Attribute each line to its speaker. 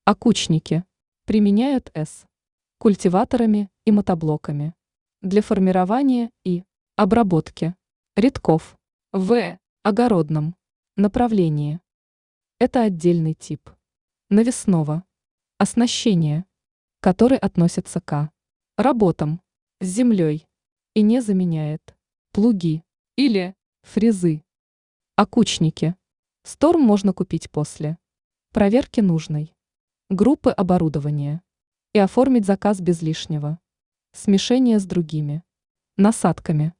Speaker 1: Окучники применяют с культиваторами и мотоблоками для формирования и обработки рядков в огородном направлении. Это отдельный тип навесного оснащения, который относится к работам с землей и не заменяет плуги или фрезы. Окучники. Сторм можно купить после проверки нужной группы оборудования и оформить заказ без лишнего смешения с другими насадками.